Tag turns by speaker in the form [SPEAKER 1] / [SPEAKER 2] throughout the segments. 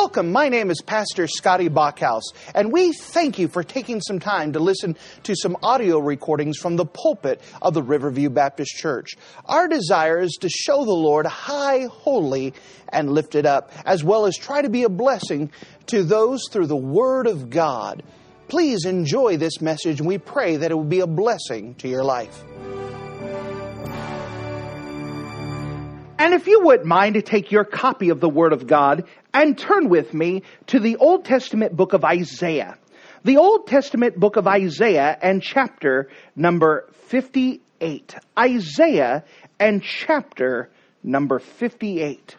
[SPEAKER 1] Welcome. My name is Pastor Scotty Bachhaus, and we thank you for taking some time to listen to some audio recordings from the pulpit of the Riverview Baptist Church. Our desire is to show the Lord high, holy, and lifted up, as well as try to be a blessing to those through the Word of God. Please enjoy this message, and we pray that it will be a blessing to your life.
[SPEAKER 2] And if you wouldn't mind to take your copy of the Word of God and turn with me to the Old Testament book of Isaiah. The Old Testament book of Isaiah and chapter number 58. Isaiah and chapter number 58.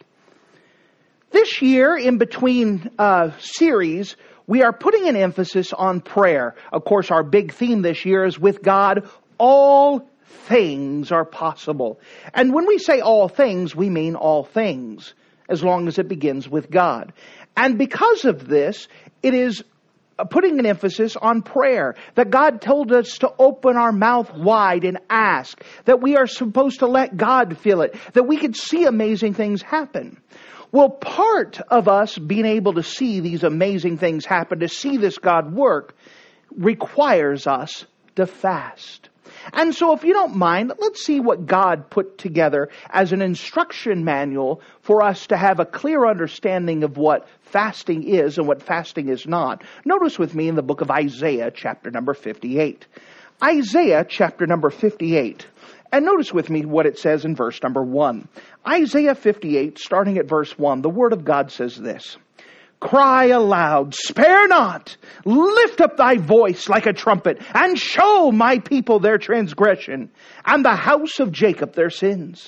[SPEAKER 2] This year, in between series, we are putting an emphasis on prayer. Of course, our big theme this year is with God, all things are possible. And when we say all things, we mean all things, as long as it begins with God. And because of this, it is putting an emphasis on prayer, that God told us to open our mouth wide and ask, that we are supposed to let God fill it, that we could see amazing things happen. Well, part of us being able to see these amazing things happen, to see this God work, requires us to fast. And so if you don't mind, let's see what God put together as an instruction manual for us to have a clear understanding of what fasting is and what fasting is not. Notice with me in the book of Isaiah, chapter number 58. Isaiah, chapter number 58. And notice with me what it says in verse number 1. Isaiah 58, starting at verse 1, the Word of God says this. Cry aloud, spare not, lift up thy voice like a trumpet, and show my people their transgression, and the house of Jacob their sins.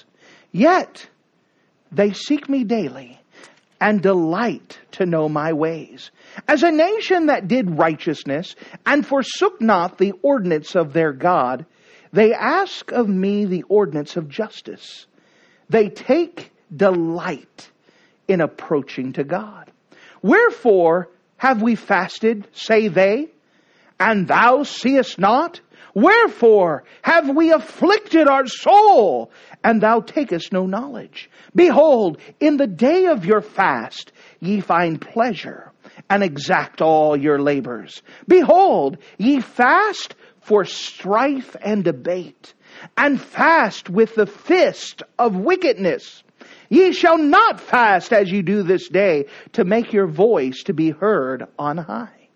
[SPEAKER 2] Yet they seek me daily, and delight to know my ways. As a nation that did righteousness, and forsook not the ordinance of their God, they ask of me the ordinance of justice. They take delight in approaching to God. Wherefore have we fasted, say they, and thou seest not? Wherefore have we afflicted our soul, and thou takest no knowledge? Behold, in the day of your fast ye find pleasure, and exact all your labors. Behold, ye fast for strife and debate, and fast with the fist of wickedness. Ye shall not fast as ye do this day, to make your voice to be heard on high.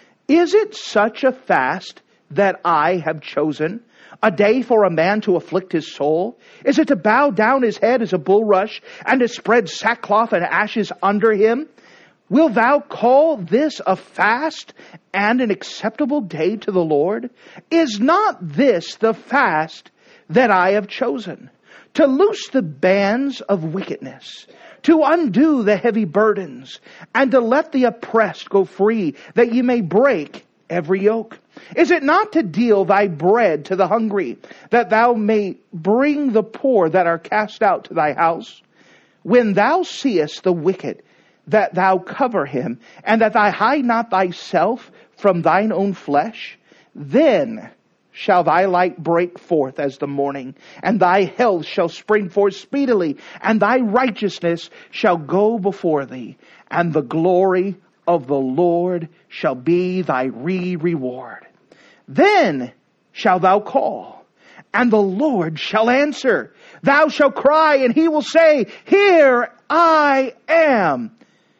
[SPEAKER 2] Is it such a fast that I have chosen? A day for a man to afflict his soul? Is it to bow down his head as a bulrush, and to spread sackcloth and ashes under him? Wilt thou call this a fast and an acceptable day to the Lord? Is not this the fast that I have chosen? To loose the bands of wickedness, to undo the heavy burdens, and to let the oppressed go free, that ye may break every yoke? Is it not to deal thy bread to the hungry, that thou may bring the poor that are cast out to thy house? When thou seest the wicked, that thou cover him, and that thou hide not thyself from thine own flesh, then shall thy light break forth as the morning, and thy health shall spring forth speedily, and thy righteousness shall go before thee, and the glory of the Lord shall be thy reward. Then shalt thou call, and the Lord shall answer. Thou shalt cry, and he will say, Here I am.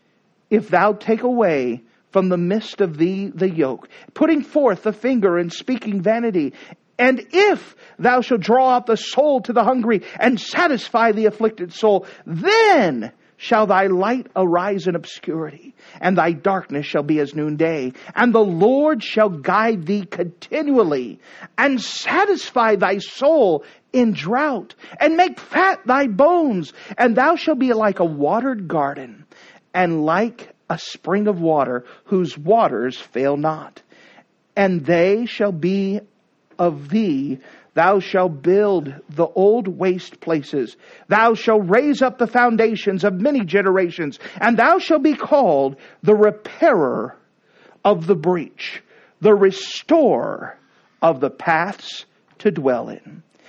[SPEAKER 2] If thou take away from the midst of thee the yoke, putting forth the finger and speaking vanity. And if thou shalt draw out the soul to the hungry, and satisfy the afflicted soul, then shall thy light arise in obscurity, and thy darkness shall be as noonday. And the Lord shall guide thee continually, and satisfy thy soul in drought, and make fat thy bones. And thou shalt be like a watered garden, and like a spring of water, whose waters fail not. And they shall be of thee. Thou shalt build the old waste places. Thou shalt raise up the foundations of many generations. And thou shalt be called the repairer of the breach, the restorer of the paths to dwell in.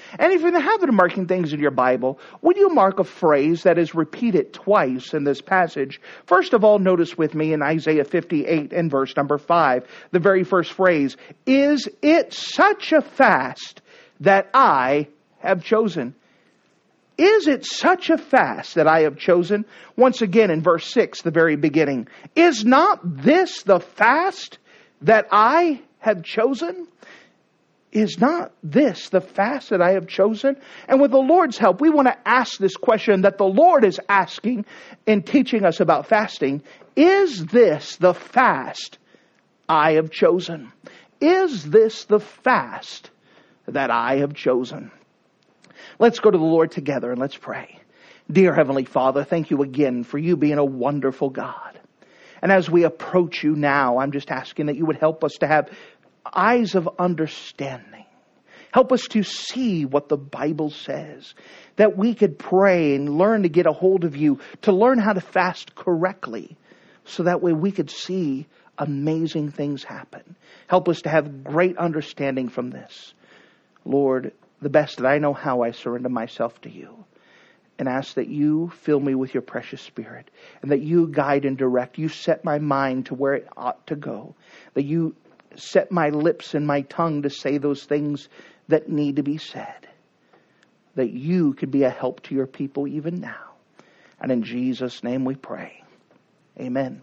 [SPEAKER 2] And if you're in the habit of marking things in your Bible, would you mark a phrase that is repeated twice in this passage? First of all, notice with me in Isaiah 58 and verse number 5, the very first phrase, "Is it such a fast that I have chosen?" Is it such a fast that I have chosen? Once again in verse 6, the very beginning. Is not this the fast that I have chosen? Is not this the fast that I have chosen? And with the Lord's help, we want to ask this question that the Lord is asking in teaching us about fasting. Is this the fast I have chosen? Is this the fast that I have chosen? Let's go to the Lord together and let's pray. Dear Heavenly Father, thank you again for you being a wonderful God. And as we approach you now, I'm just asking that you would help us to have eyes of understanding. Help us to see what the Bible says. That we could pray and learn to get a hold of you, to learn how to fast correctly. So that way we could see amazing things happen. Help us to have great understanding from this. Lord, the best that I know how, I surrender myself to you. And ask that you fill me with your precious Spirit. And that you guide and direct. You set my mind to where it ought to go. That you set my lips and my tongue to say those things that need to be said. That you could be a help to your people even now. And in Jesus' name we pray. Amen.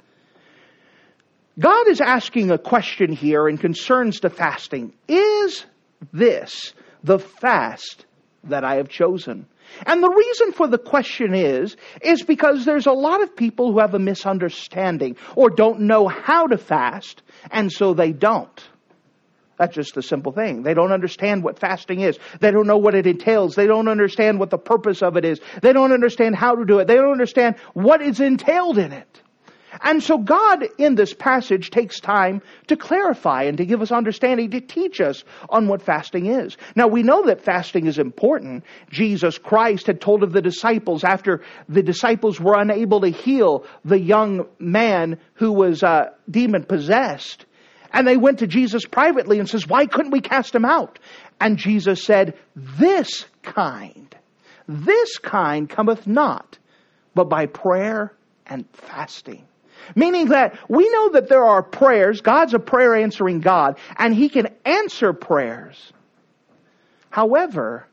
[SPEAKER 2] God is asking a question here in concerns to fasting. Is this the fast that I have chosen? And the reason for the question is because there's a lot of people who have a misunderstanding or don't know how to fast, and so they don't. That's just a simple thing. They don't understand what fasting is. They don't know what it entails. They don't understand what the purpose of it is. They don't understand how to do it. They don't understand what is entailed in it. And so God in this passage takes time to clarify and to give us understanding, to teach us on what fasting is. Now we know that fasting is important. Jesus Christ had told of the disciples after the disciples were unable to heal the young man who was demon possessed. And they went to Jesus privately and says, "Why couldn't we cast him out?" And Jesus said, this kind cometh not, but by prayer and fasting." Meaning that we know that there are prayers. God's a prayer answering God, and He can answer prayers. However,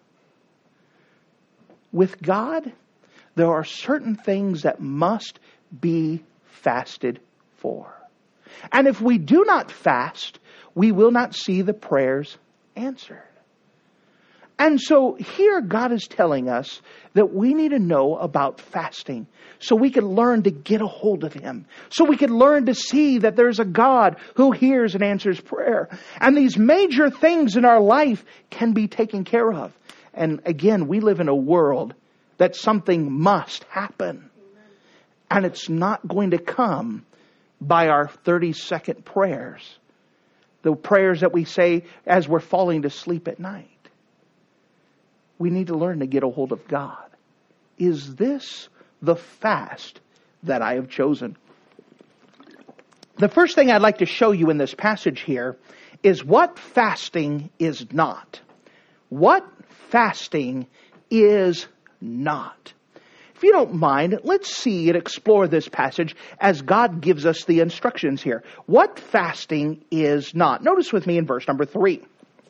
[SPEAKER 2] with God, there are certain things that must be fasted for. And if we do not fast, we will not see the prayers answered. And so here God is telling us that we need to know about fasting so we can learn to get a hold of Him. So we can learn to see that there's a God who hears and answers prayer. And these major things in our life can be taken care of. And again, we live in a world that something must happen. And it's not going to come by our 30-second prayers. The prayers that we say as we're falling to sleep at night. We need to learn to get a hold of God. Is this the fast that I have chosen? The first thing I'd like to show you in this passage here is what fasting is not. What fasting is not. If you don't mind, let's see and explore this passage as God gives us the instructions here. What fasting is not. Notice with me in verse number 3.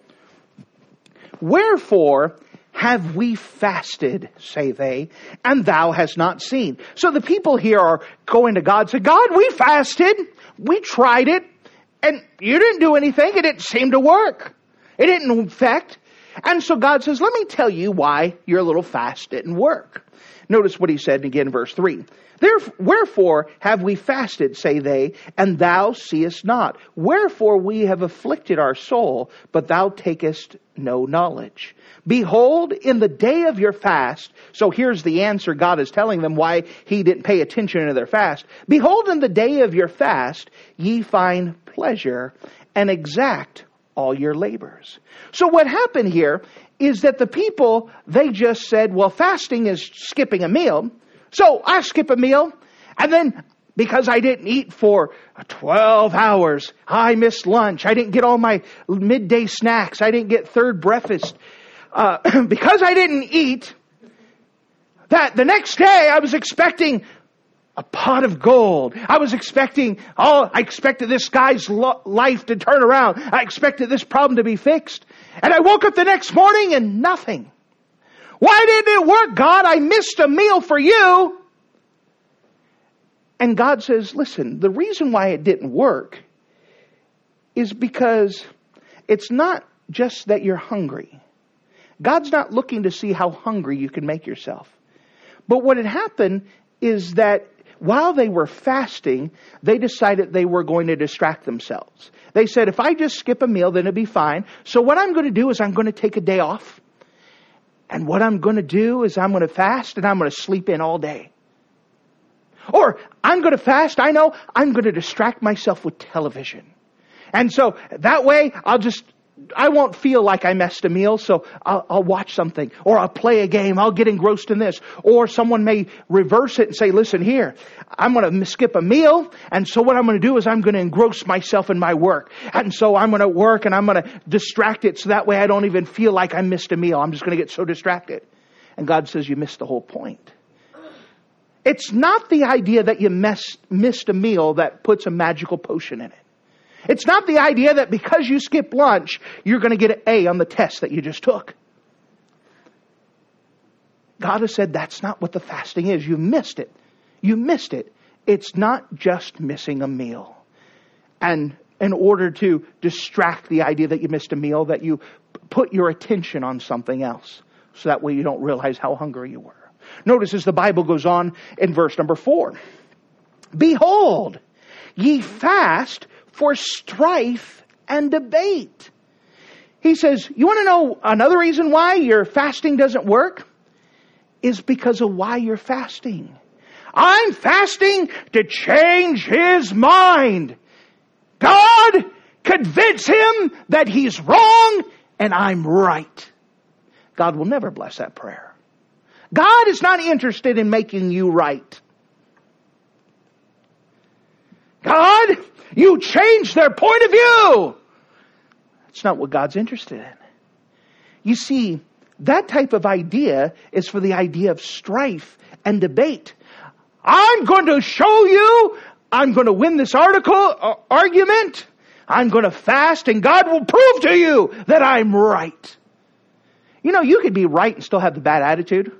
[SPEAKER 2] Wherefore have we fasted, say they, and thou hast not seen. So the people here are going to God and say, God, we fasted, we tried it, and you didn't do anything. It didn't seem to work. It didn't affect. And so God says, let me tell you why your little fast didn't work. Notice what He said again in verse 3. Wherefore have we fasted, say they, and thou seest not. Wherefore we have afflicted our soul, but thou takest no knowledge. Behold, in the day of your fast, so here's the answer God is telling them why He didn't pay attention to their fast. Behold, in the day of your fast, ye find pleasure, and exact all your labors. So what happened here is that the people, they just said, well, fasting is skipping a meal. So I skip a meal, and then because I didn't eat for 12 hours, I missed lunch. I didn't get all my midday snacks. I didn't get third breakfast. because I didn't eat, that the next day I was expecting a pot of gold. I expected this guy's life to turn around. I expected this problem to be fixed. And I woke up the next morning and nothing. Why didn't it work, God? I missed a meal for you. And God says, listen, the reason why it didn't work is because it's not just that you're hungry. God's not looking to see how hungry you can make yourself. But what had happened is that while they were fasting, they decided they were going to distract themselves. They said, if I just skip a meal, then it'll be fine. So what I'm going to do is I'm going to take a day off. And what I'm going to do is I'm going to fast and I'm going to sleep in all day. Or I'm going to fast, I'm going to distract myself with television. And so that way I won't feel like I missed a meal, so I'll watch something. Or I'll play a game. I'll get engrossed in this. Or someone may reverse it and say, listen here, I'm going to skip a meal. And so what I'm going to do is I'm going to engross myself in my work. And so I'm going to work and I'm going to distract it so that way I don't even feel like I missed a meal. I'm just going to get so distracted. And God says you missed the whole point. It's not the idea that you missed a meal that puts a magical potion in it. It's not the idea that because you skip lunch, you're going to get an A on the test that you just took. God has said that's not what the fasting is. You missed it. You missed it. It's not just missing a meal. And in order to distract the idea that you missed a meal, that you put your attention on something else. So that way you don't realize how hungry you were. Notice as the Bible goes on in verse number 4. Behold, ye fast for strife and debate. He says, you want to know another reason why your fasting doesn't work? Is because of why you're fasting. I'm fasting to change his mind. God, convince him that he's wrong and I'm right. God will never bless that prayer. God is not interested in making you right. God, you changed their point of view. That's not what God's interested in. You see, that type of idea is for the idea of strife and debate. I'm going to show you. I'm going to win this argument. I'm going to fast and God will prove to you that I'm right. You know, you could be right and still have the bad attitude.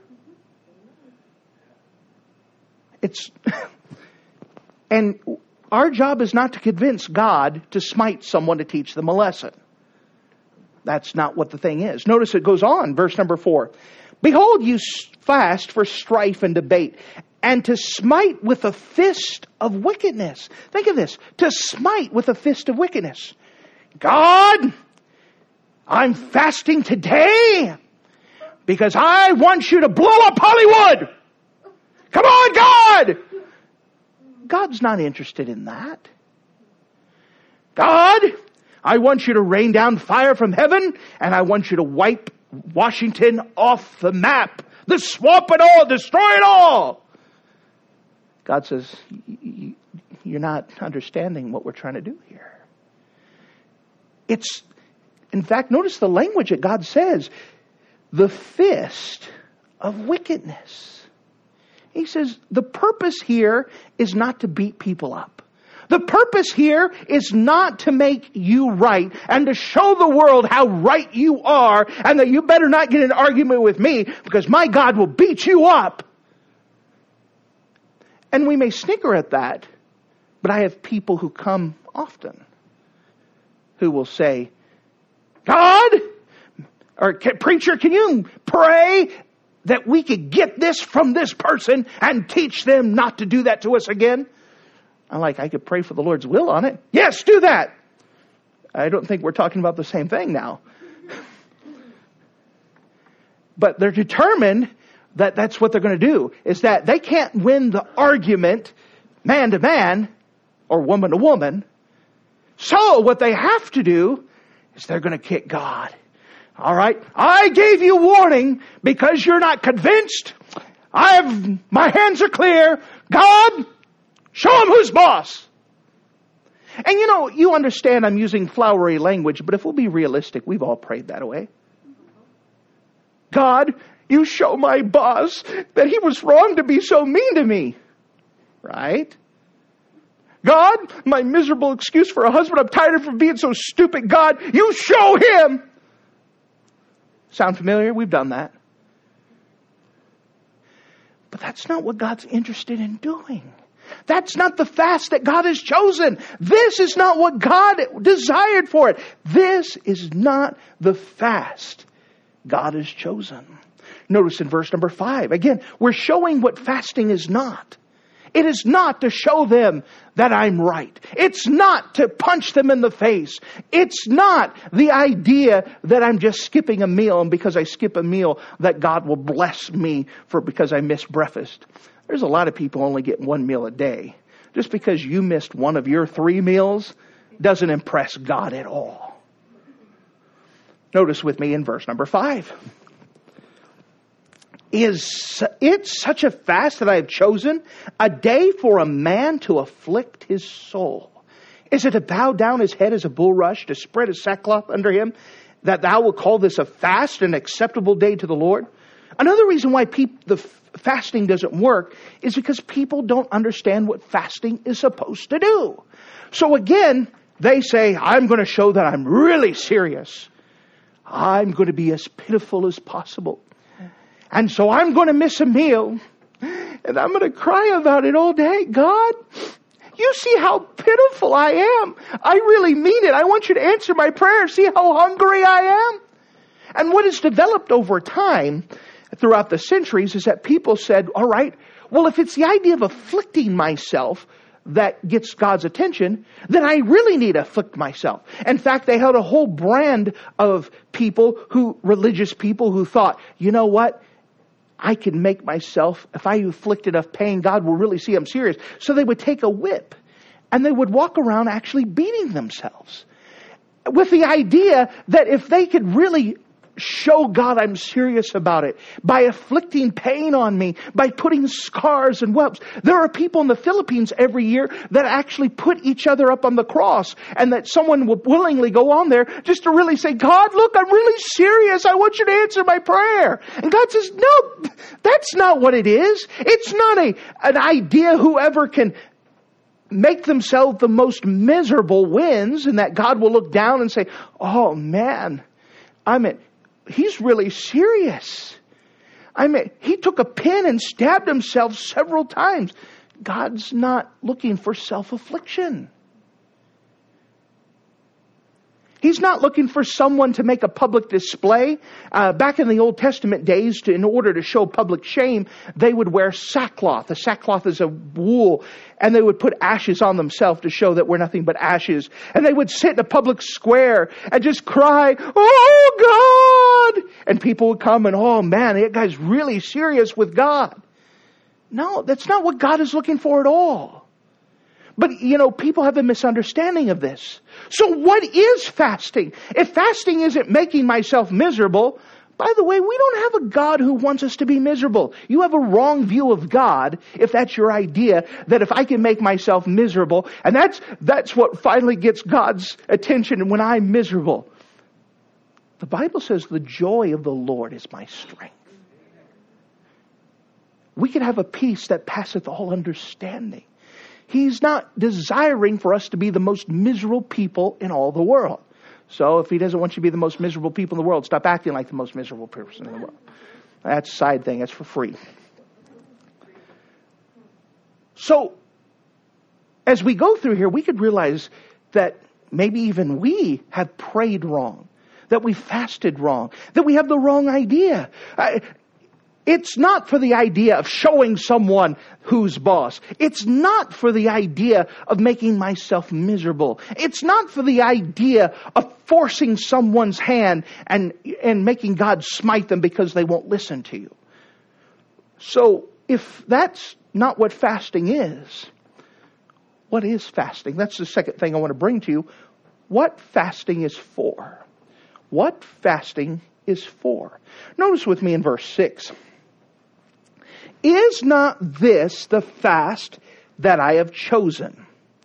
[SPEAKER 2] And our job is not to convince God to smite someone to teach them a lesson. That's not what the thing is. Notice it goes on, verse number 4. Behold, you fast for strife and debate, and to smite with a fist of wickedness. Think of this. To smite with a fist of wickedness. God, I'm fasting today because I want you to blow up Hollywood. Come on, God! God's not interested in that. God, I want you to rain down fire from heaven, and I want you to wipe Washington off the map. The swamp and all, destroy it all. God says, you're not understanding what we're trying to do here. In fact, notice the language that God says, the fist of wickedness. He says, the purpose here is not to beat people up. The purpose here is not to make you right and to show the world how right you are and that you better not get in an argument with me because my God will beat you up. And we may snicker at that, but I have people who come often who will say, God, or preacher, can you pray that we could get this from this person and teach them not to do that to us again? I'm like, I could pray for the Lord's will on it. Yes, do that. I don't think we're talking about the same thing now. But they're determined that that's what they're going to do, is that they can't win the argument man to man or woman to woman. So what they have to do is they're going to kick God. All right, I gave you warning because you're not convinced. My hands are clear. God, show him who's boss. And you understand I'm using flowery language, but if we'll be realistic, we've all prayed that way. God, you show my boss that he was wrong to be so mean to me. Right? God, my miserable excuse for a husband, I'm tired of being so stupid. God, you show him. Sound familiar? We've done that. But that's not what God's interested in doing. That's not the fast that God has chosen. This is not what God desired for it. This is not the fast God has chosen. Notice in verse number 5, again, we're showing what fasting is not. It is not to show them that I'm right. It's not to punch them in the face. It's not the idea that I'm just skipping a meal, and because I skip a meal that God will bless me because I missed breakfast. There's a lot of people only get one meal a day. Just because you missed one of your 3 meals doesn't impress God at all. Notice with me in verse number 5. Is it such a fast that I have chosen, a day for a man to afflict his soul? Is it to bow down his head as a bulrush, to spread a sackcloth under him, that thou wilt call this a fast, an acceptable day to the Lord? Another reason why the fasting doesn't work is because people don't understand what fasting is supposed to do. So again, they say, I'm going to show that I'm really serious. I'm going to be as pitiful as possible. And so I'm going to miss a meal. And I'm going to cry about it all day. God, you see how pitiful I am. I really mean it. I want you to answer my prayer. See how hungry I am. And what has developed over time throughout the centuries is that people said, all right, well, if it's the idea of afflicting myself that gets God's attention, then I really need to afflict myself. In fact, they had a whole brand of religious people who thought, you know what? I can make myself, if I inflict enough pain, God will really see I'm serious. So they would take a whip and they would walk around actually beating themselves with the idea that if they could really show God I'm serious about it by afflicting pain on me, by putting scars and whelps. There are people in the Philippines every year that actually put each other up on the cross, and that someone will willingly go on there just to really say, God, look, I'm really serious. I want you to answer my prayer. And God says, no, that's not what it is. It's not an idea whoever can make themselves the most miserable wins, and that God will look down and say, oh man, he's really serious. He took a pin and stabbed himself several times. God's not looking for self-affliction. He's not looking for someone to make a public display. Back in the Old Testament days, in order to show public shame, they would wear sackcloth. A sackcloth is a wool. And they would put ashes on themselves to show that we're nothing but ashes. And they would sit in a public square and just cry, oh God! And people would come and, oh man, that guy's really serious with God. No, that's not what God is looking for at all. But, people have a misunderstanding of this. So what is fasting? If fasting isn't making myself miserable, by the way, we don't have a God who wants us to be miserable. You have a wrong view of God if that's your idea, that if I can make myself miserable, and that's what finally gets God's attention when I'm miserable. The Bible says the joy of the Lord is my strength. We can have a peace that passeth all understanding. He's not desiring for us to be the most miserable people in all the world. So if he doesn't want you to be the most miserable people in the world, stop acting like the most miserable person in the world. That's a side thing. That's for free. So as we go through here, we could realize that maybe even we have prayed wrong, that we fasted wrong, that we have the wrong idea. It's not for the idea of showing someone who's boss. It's not for the idea of making myself miserable. It's not for the idea of forcing someone's hand and making God smite them because they won't listen to you. So if that's not what fasting is, what is fasting? That's the second thing I want to bring to you. What fasting is for. What fasting is for. Notice with me in verse 6. Is not this the fast that I have chosen?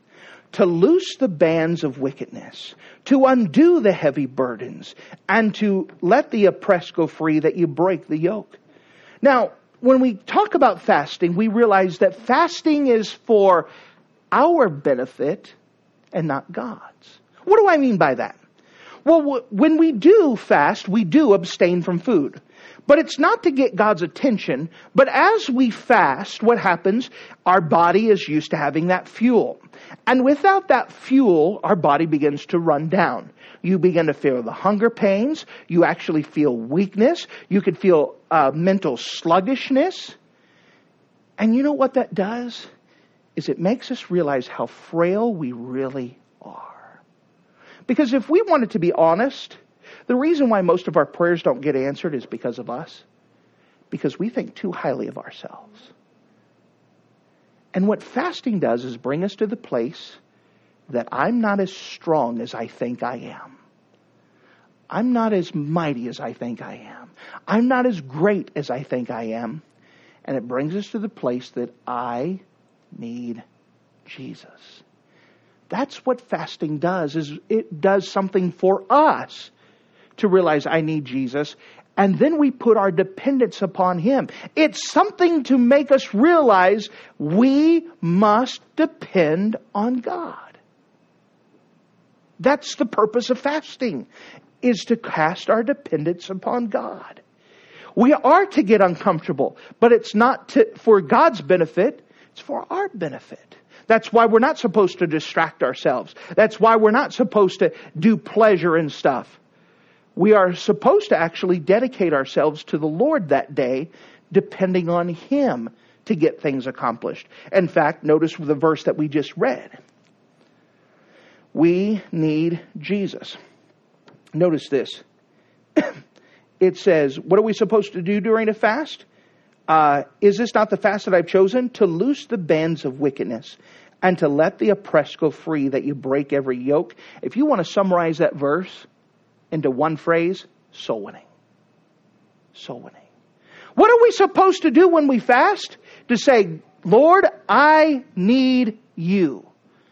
[SPEAKER 2] to loose the bands of wickedness, to undo the heavy burdens, and to let the oppressed go free, that you break the yoke. Now, when we talk about fasting, we realize that fasting is for our benefit and not God's. What do I mean by that? Well, when we do fast, we do abstain from food. But it's not to get God's attention. But as we fast, what happens? Our body is used to having that fuel. And without that fuel, our body begins to run down. You begin to feel the hunger pains. You actually feel weakness. You could feel mental sluggishness. And you know what that does? Is it makes us realize how frail we really are. Because if we wanted to be honest, the reason why most of our prayers don't get answered is because of us. Because we think too highly of ourselves. And what fasting does is bring us to the place that I'm not as strong as I think I am. I'm not as mighty as I think I am. I'm not as great as I think I am. And it brings us to the place that I need Jesus. That's what fasting does, is it does something for us to realize I need Jesus. And then we put our dependence upon Him. It's something to make us realize we must depend on God. That's the purpose of fasting, is to cast our dependence upon God. We are to get uncomfortable, but it's not for God's benefit, it's for our benefit. That's why we're not supposed to distract ourselves. That's why we're not supposed to do pleasure and stuff. We are supposed to actually dedicate ourselves to the Lord that day, depending on Him to get things accomplished. In fact, notice the verse that we just read. We need Jesus. Notice this. It says, what are we supposed to do during a fast? Is this not the fast that I've chosen? To loose the bands of wickedness and to let the oppressed go free, that you break every yoke. If you want to summarize that verse into one phrase, soul winning. Soul winning. What are we supposed to do when we fast? To say, Lord, I need you.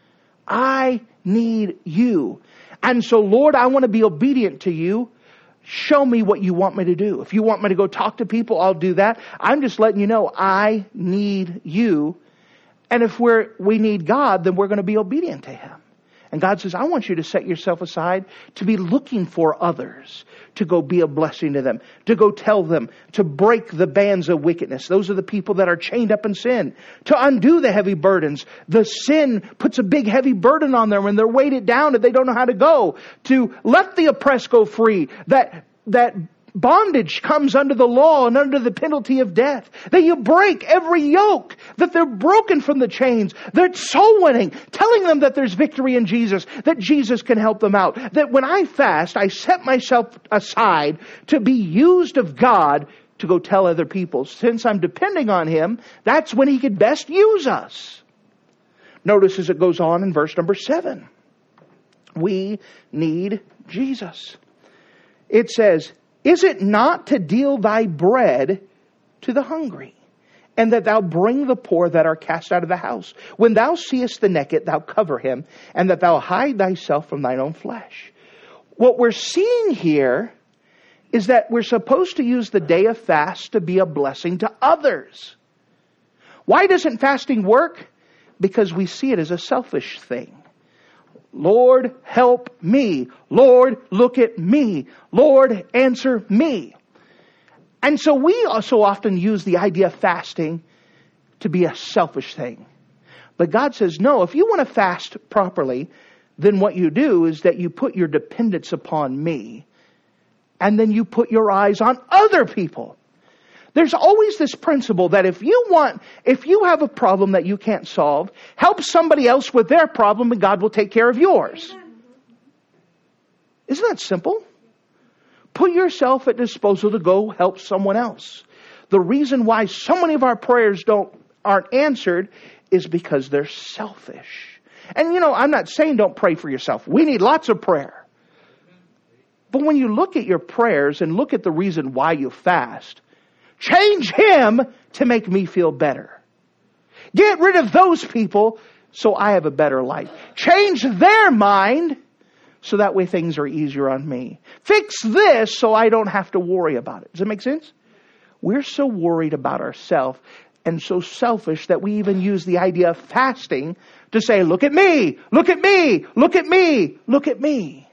[SPEAKER 2] I need you. And so, Lord, I want to be obedient to you. Show me what you want me to do. If you want me to go talk to people, I'll do that. I'm just letting you know I need you. And if we need God, then we're going to be obedient to Him. And God says, I want you to set yourself aside to be looking for others, to go be a blessing to them, to go tell them, to break the bands of wickedness. Those are the people that are chained up in sin. To undo the heavy burdens. The sin puts a big heavy burden on them and they're weighted down and they don't know how to go. To let the oppressed go free. That bondage comes under the law and under the penalty of death. That you break every yoke. That they're broken from the chains. They're soul winning. Telling them that there's victory in Jesus. That Jesus can help them out. That when I fast, I set myself aside to be used of God to go tell other people. Since I'm depending on Him, that's when He could best use us. Notice as it goes on in verse number 7. We need Jesus. It says, is it not to deal thy bread to the hungry, and that thou bring the poor that are cast out of the house? When thou seest the naked, thou cover him, and that thou hide thyself from thine own flesh. What we're seeing here is that we're supposed to use the day of fast to be a blessing to others. Why doesn't fasting work? Because we see it as a selfish thing. Lord, help me. Lord, look at me. Lord, answer me. And so we also often use the idea of fasting to be a selfish thing. But God says, no, if you want to fast properly, then what you do is that you put your dependence upon me. And then you put your eyes on other people. There's always this principle that if you have a problem that you can't solve, help somebody else with their problem and God will take care of yours. Isn't that simple? Put yourself at disposal to go help someone else. The reason why so many of our prayers aren't answered is because they're selfish. And I'm not saying don't pray for yourself. We need lots of prayer. But when you look at your prayers and look at the reason why you fast, change Him to make me feel better. Get rid of those people so I have a better life. Change their mind so that way things are easier on me. Fix this so I don't have to worry about it. Does that make sense? We're so worried about ourselves and so selfish that we even use the idea of fasting to say, look at me, look at me, look at me, look at me.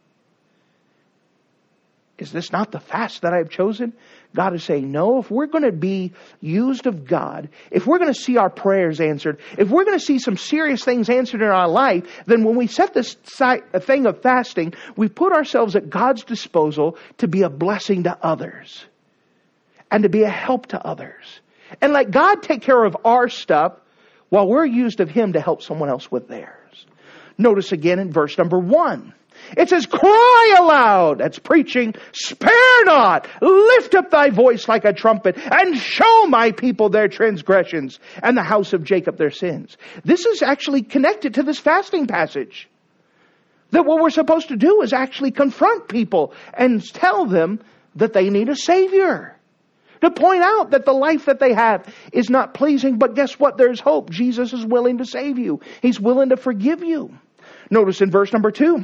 [SPEAKER 2] Is this not the fast that I've chosen? God is saying, no, if we're going to be used of God, if we're going to see our prayers answered, if we're going to see some serious things answered in our life, then when we set this thing of fasting, we put ourselves at God's disposal to be a blessing to others and to be a help to others. And let God take care of our stuff while we're used of Him to help someone else with theirs. Notice again in verse number 1. It says, cry aloud. That's preaching. Spare not. Lift up thy voice like a trumpet and show my people their transgressions and the house of Jacob their sins. This is actually connected to this fasting passage. That what we're supposed to do is actually confront people and tell them that they need a Savior. To point out that the life that they have is not pleasing, but guess what? There's hope. Jesus is willing to save you. He's willing to forgive you. Notice in verse number 2.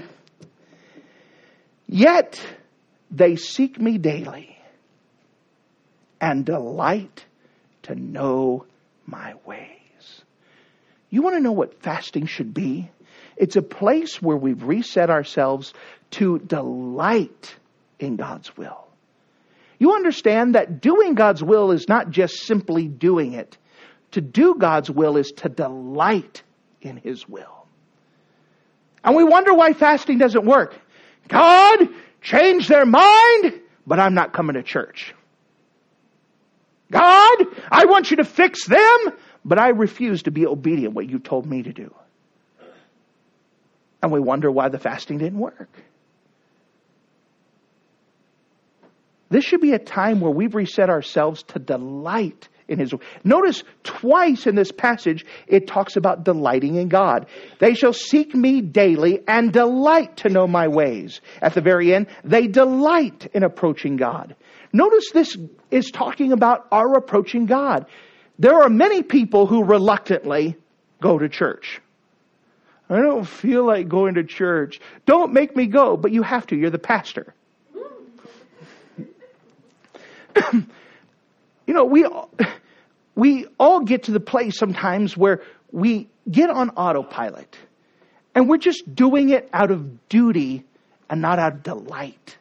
[SPEAKER 2] Yet they seek me daily and delight to know my ways. You want to know what fasting should be? It's a place where we've reset ourselves to delight in God's will. You understand that doing God's will is not just simply doing it. To do God's will is to delight in His will. And we wonder why fasting doesn't work. God, change their mind, but I'm not coming to church. God, I want you to fix them, but I refuse to be obedient what you told me to do. And we wonder why the fasting didn't work. This should be a time where we've reset ourselves to delight in His will. Notice twice in this passage, it talks about delighting in God. They shall seek me daily and delight to know my ways. At the very end, they delight in approaching God. Notice this is talking about our approaching God. There are many people who reluctantly go to church. I don't feel like going to church. Don't make me go, but you have to. You're the pastor. You know, we all get to the place sometimes where we get on autopilot and we're just doing it out of duty and not out of delight.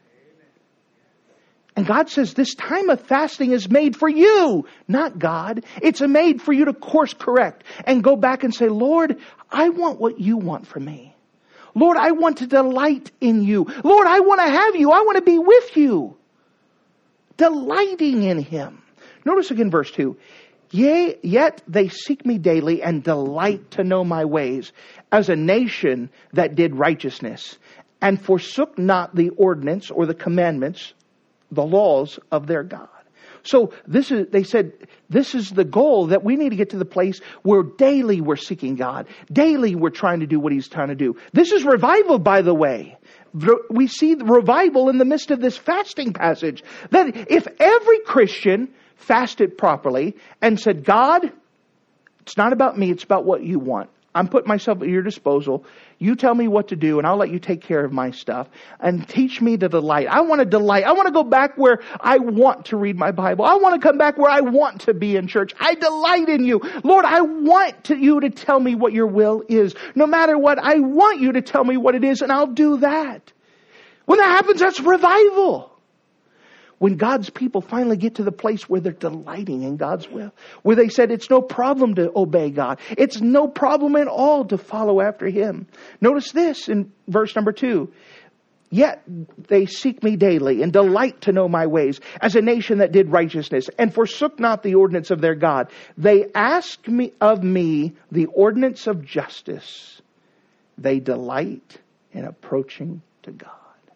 [SPEAKER 2] And God says this time of fasting is made for you, not God. It's made for you to course correct and go back and say, Lord, I want what you want from me. Lord, I want to delight in you. Lord, I want to have you. I want to be with you. Delighting in Him. Notice again verse 2. Yea, yet they seek me daily and delight to know my ways, as a nation that did righteousness and forsook not the ordinance or the commandments, the laws of their God. So they said, this is the goal, that we need to get to the place where daily we're seeking God. Daily we're trying to do what He's trying to do. This is revival, by the way. We see the revival in the midst of this fasting passage. That if every Christian fasted properly and said, God, it's not about me, it's about what you want. I'm putting myself at your disposal. You tell me what to do and I'll let you take care of my stuff. And teach me to delight. I want to delight. I want to go back where I want to read my Bible. I want to come back where I want to be in church. I delight in you. Lord, I want you to tell me what your will is. No matter what, I want you to tell me what it is and I'll do that. When that happens, that's revival. When God's people finally get to the place where they're delighting in God's will, where they said it's no problem to obey God. It's no problem at all to follow after Him. Notice this in verse number 2. Yet they seek me daily and delight to know my ways, as a nation that did righteousness and forsook not the ordinance of their God. They ask me of me the ordinance of justice. They delight in approaching to God.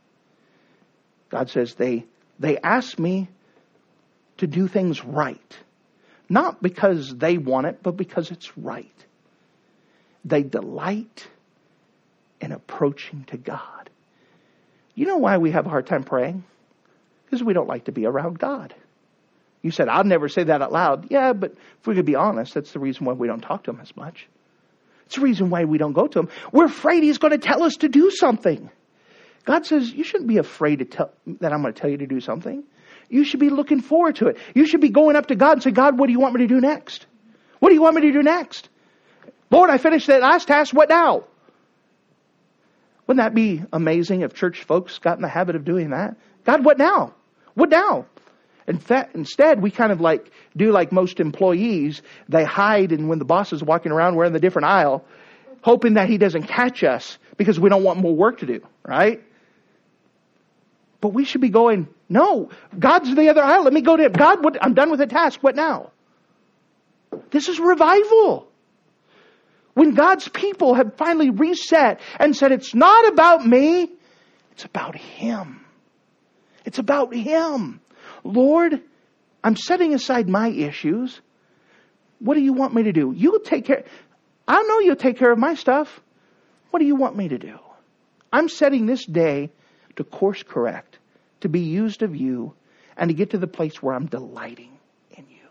[SPEAKER 2] God says they ask me to do things right. Not because they want it, but because it's right. They delight in approaching to God. You know why we have a hard time praying? Because we don't like to be around God. You said, I'll never say that out loud. Yeah, but if we could be honest, that's the reason why we don't talk to Him as much. It's the reason why we don't go to Him. We're afraid He's going to tell us to do something. God says, you shouldn't be afraid that I'm going to tell you to do something. You should be looking forward to it. You should be going up to God and say, God, what do you want me to do next? What do you want me to do next? Lord, I finished that last task. What now? Wouldn't that be amazing if church folks got in the habit of doing that? God, what now? What now? In fact, instead, we kind of do like most employees. They hide, and when the boss is walking around, we're in the different aisle, hoping that he doesn't catch us because we don't want more work to do, right? But we should be going, no, God's in the other aisle. Let me go to Him. God, I'm done with the task. What now? This is revival. When God's people have finally reset and said, it's not about me, it's about Him. It's about Him. Lord, I'm setting aside my issues. What do you want me to do? You'll take care. I know you'll take care of my stuff. What do you want me to do? I'm setting this day to course correct, to be used of you, and to get to the place where I'm delighting in you.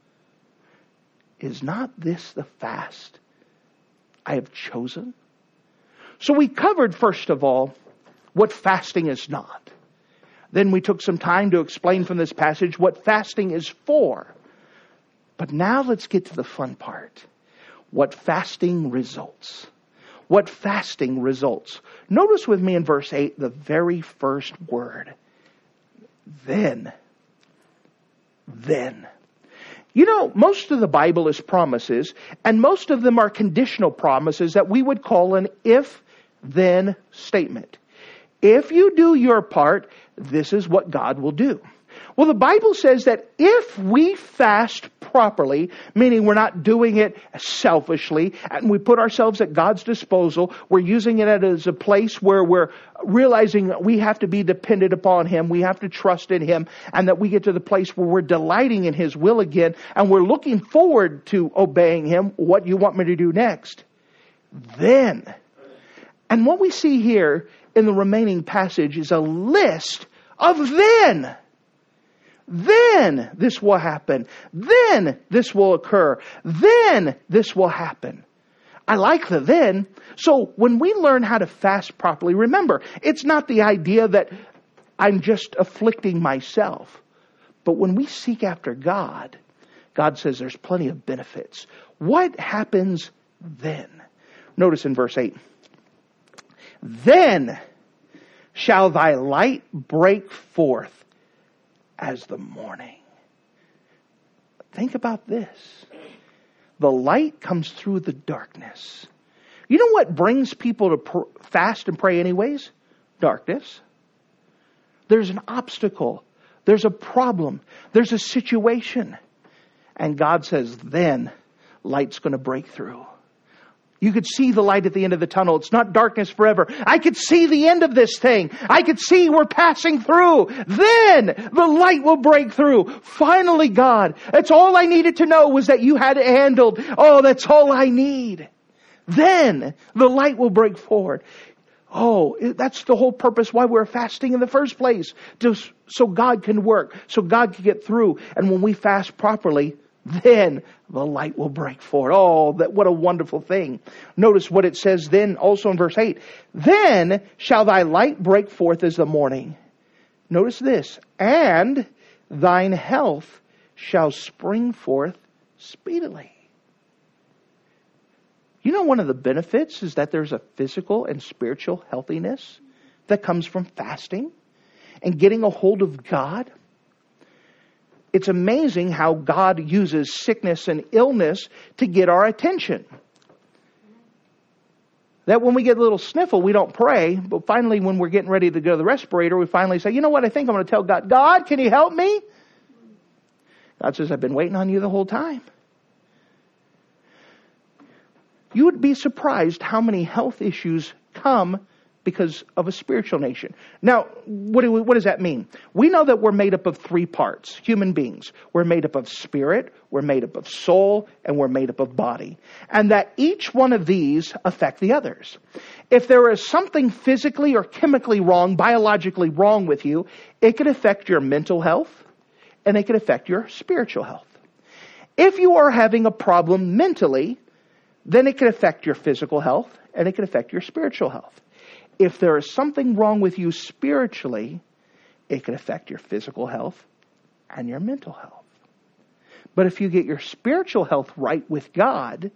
[SPEAKER 2] Is not this the fast I have chosen? So we covered, first of all, what fasting is not. Then we took some time to explain from this passage what fasting is for. But now let's get to the fun part. What fasting results. What fasting results. Notice with me in verse 8, the very first word. Then. Then. You know, most of the Bible is promises, and most of them are conditional promises that we would call an if-then statement. If you do your part, this is what God will do. Well, the Bible says that if we fast properly, meaning we're not doing it selfishly, and we put ourselves at God's disposal, we're using it as a place where we're realizing that we have to be dependent upon Him, we have to trust in Him, and that we get to the place where we're delighting in His will again, and we're looking forward to obeying Him. What you want me to do next? Then. And what we see here in the remaining passage is a list of then. Then this will happen. Then this will occur. Then this will happen. I like the then. So when we learn how to fast properly, remember, it's not the idea that I'm just afflicting myself. But when we seek after God, God says there's plenty of benefits. What happens then? Notice in verse 8. Then shall thy light break forth as the morning. Think about this. The light comes through the darkness. You know what brings people to fast and pray anyways? Darkness. There's an obstacle. There's a problem. There's a situation. And God says, then light's going to break through. You could see the light at the end of the tunnel. It's not darkness forever. I could see the end of this thing. I could see we're passing through. Then the light will break through. Finally, God, that's all I needed to know was that you had it handled. Oh, that's all I need. Then the light will break forward. Oh, that's the whole purpose why we're fasting in the first place. So God can work. So God can get through. And when we fast properly, then the light will break forth. Oh, what a wonderful thing. Notice what it says then also in verse 8. Then shall thy light break forth as the morning. Notice this. And thine health shall spring forth speedily. You know, one of the benefits is that there's a physical and spiritual healthiness that comes from fasting and getting a hold of God. It's amazing how God uses sickness and illness to get our attention. That when we get a little sniffle, we don't pray. But finally, when we're getting ready to go to the respirator, we finally say, you know what, I think I'm going to tell God, God, can you help me? God says, I've been waiting on you the whole time. You would be surprised how many health issues come because of a spiritual nation. Now, what does that mean? We know that we're made up of three parts, human beings. We're made up of spirit, we're made up of soul, and we're made up of body. And that each one of these affect the others. If there is something physically or chemically wrong, biologically wrong with you, it could affect your mental health, and it could affect your spiritual health. If you are having a problem mentally, then it can affect your physical health and it can affect your spiritual health. If there is something wrong with you spiritually, it can affect your physical health and your mental health. But if you get your spiritual health right with God,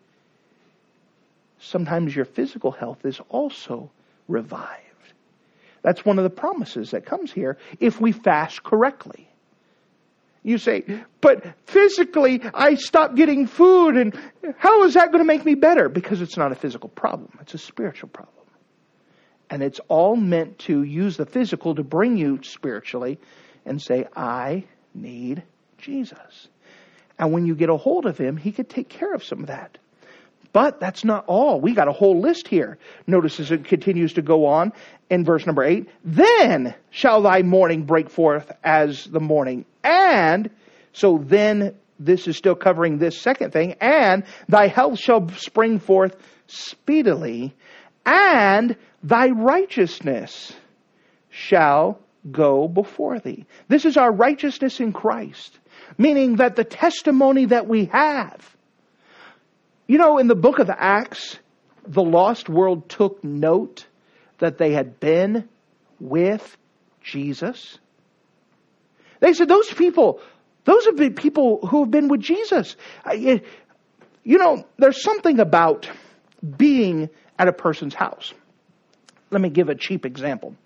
[SPEAKER 2] sometimes your physical health is also revived. That's one of the promises that comes here if we fast correctly. You say, but physically I stopped getting food, and how is that going to make me better? Because it's not a physical problem. It's a spiritual problem. And it's all meant to use the physical to bring you spiritually and say, I need Jesus. And when you get a hold of Him, He could take care of some of that. But that's not all. We got a whole list here. Notice as it continues to go on in verse number 8. Then shall thy mourning break forth as the morning. And, so then this is still covering this second thing. And thy health shall spring forth speedily. And thy righteousness shall go before thee. This is our righteousness in Christ. Meaning that the testimony that we have. You know, in the book of Acts, the lost world took note that they had been with Jesus. They said, those have been people who have been with Jesus. You know, there's something about being at a person's house. Let me give a cheap example.